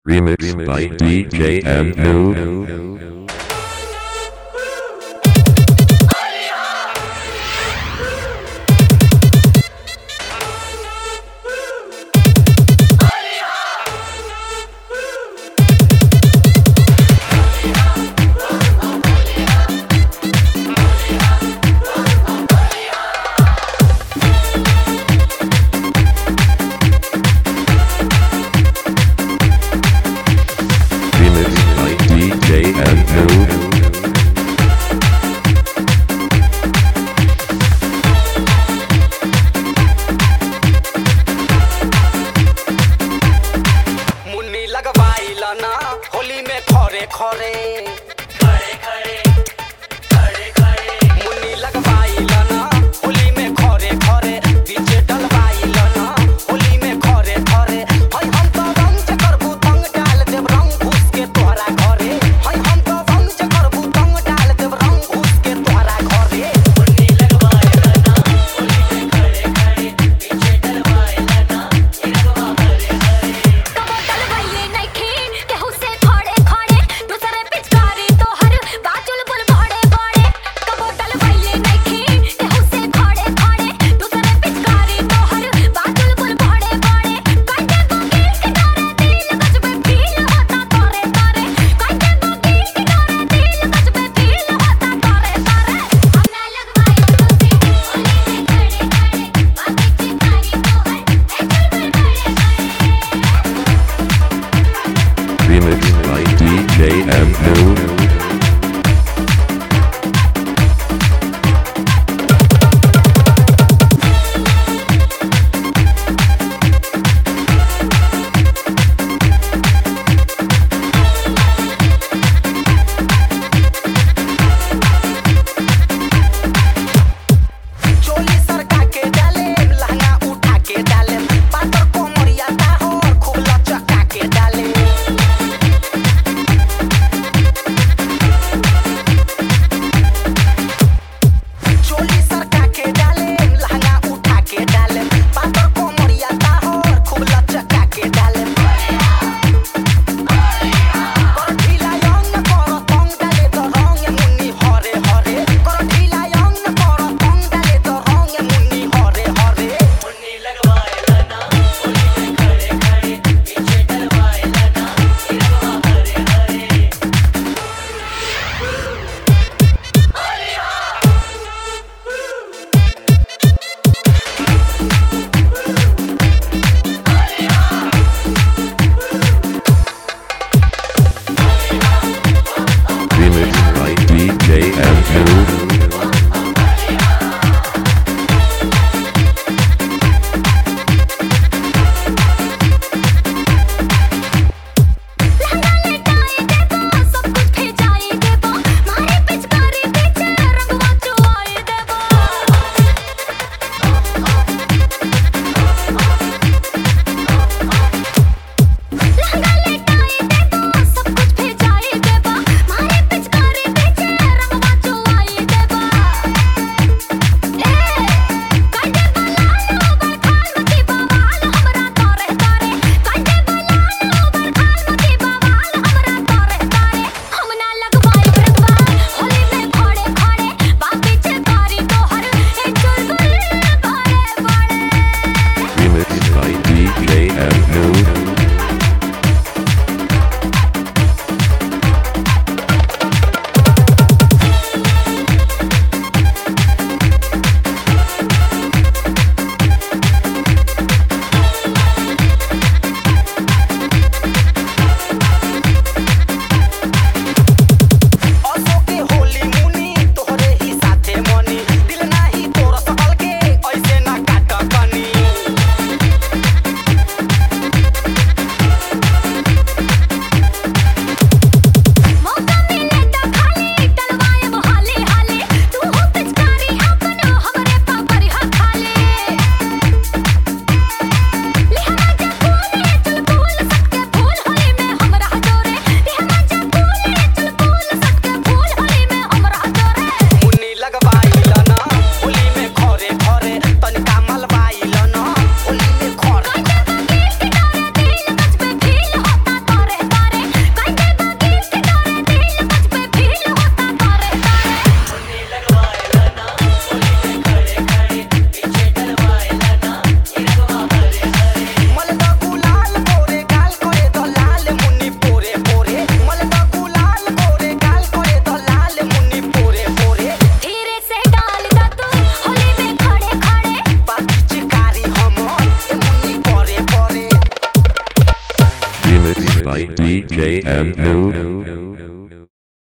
Remix by DJ M. Noob. Holi में खरे खरे मुन्नी लगवाइला ना होली में खरे खरे पीछे डलवाइला ना होली में खरे खरे हई हम तो रंग से करबू तंग डाल देब रंग घुस के तोहरा घरे हई हम तो रंग से करबू तंग डाल देब रंग घुस के तोहरा घरे मुन्नी लगवाइला ना होली में खरे खरे पीछे डलवाइला ना लगवा खरे खरे कबो डलवाइले नइखे केहू से खड़े खड़े दूसरे पिचकारी तोहर बाजुल बुल बड़े बड़े कबो डलवाइले नइखे केहू से खड़े खड़े दूसरे पिचकारी तोहर बाजुल बुल बड़े बड़े काटे बोगिल के डरे दिल गजबे फील होता तोरे तारे काटे बोगिल के डरे दिल गजबे फील होता तोरे तारे हमरा लगवाइयो तुझे होली में खड़े खड़े बाकी चिकारी तोहर बाजुल बुल बड़े बड़े Remix by DJ M. Noob. चोली सरका के डाले लहंगा उठा के डाले पातर कोमरिया ताहो खूब लचका के डाले DJ and Noob.